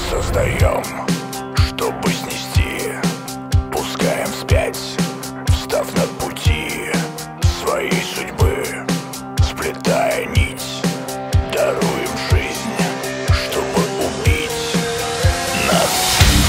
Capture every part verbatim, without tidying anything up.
Создаем, чтобы снести, пускаем вспять, встав на пути своей судьбы, сплетая нить, даруем жизнь, чтобы убить нас.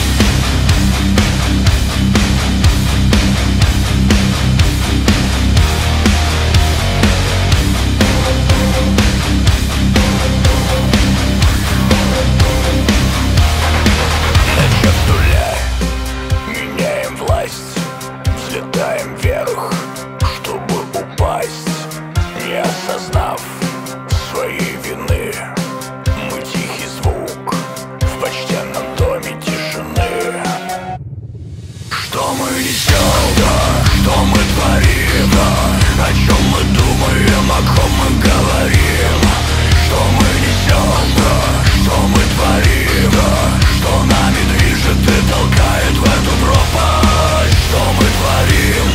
Взлетаем вверх, чтобы упасть, не осознав своей вины. Мы тихий звук в почтенном доме тишины. Что мы несем, да, что мы творим, да, о чем мы думаем, о ком мы говорим. Что мы несем, да, что мы творим, да, что нами движет и толкает в эту пропасть. Что мы творим?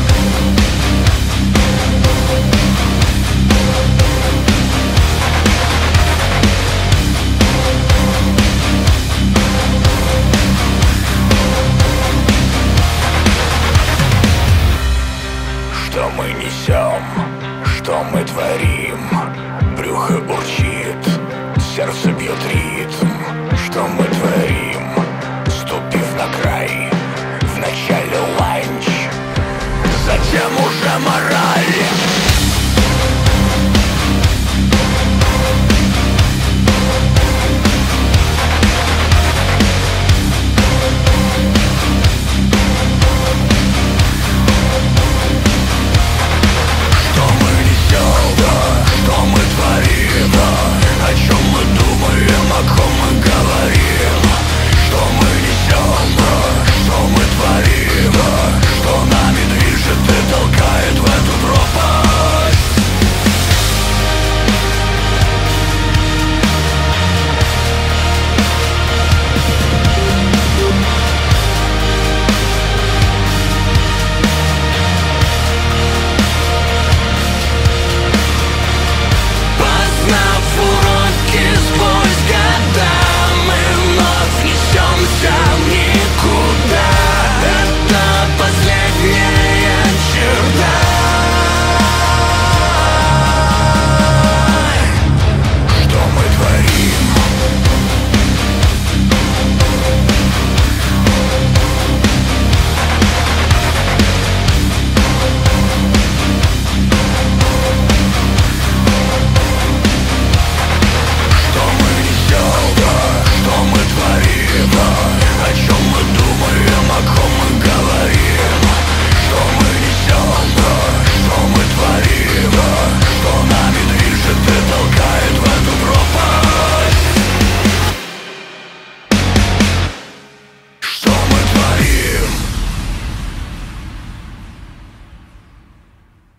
Что мы несем? Что мы творим? Брюхо урчит, сердце бьет ритм. Что мы творим? Ступив на край, вначале ланч, затем уже мораль.